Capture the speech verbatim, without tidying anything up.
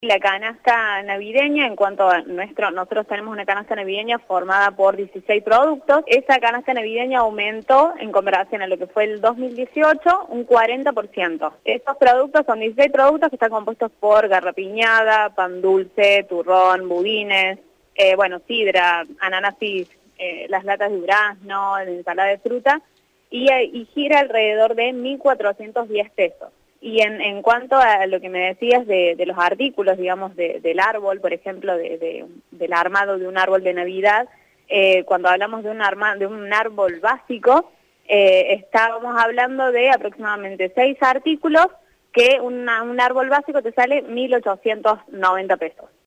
La canasta navideña, en cuanto a nuestro, nosotros tenemos una canasta navideña formada por dieciséis productos. Esa canasta navideña aumentó en comparación a lo que fue el dos mil dieciocho un cuarenta por ciento. Estos productos son dieciséis productos que están compuestos por garrapiñada, pan dulce, turrón, budines, eh, bueno, sidra, ananásis, eh, las latas de durazno, la ensalada de fruta, y, y gira alrededor de mil cuatrocientos diez pesos. Y en, en cuanto a lo que me decías de, de los artículos, digamos, de, del árbol, por ejemplo, de, de, del armado de un árbol de Navidad, eh, cuando hablamos de un, arma, de un árbol básico, eh, estábamos hablando de aproximadamente seis artículos que una, un árbol básico te sale mil ochocientos noventa pesos.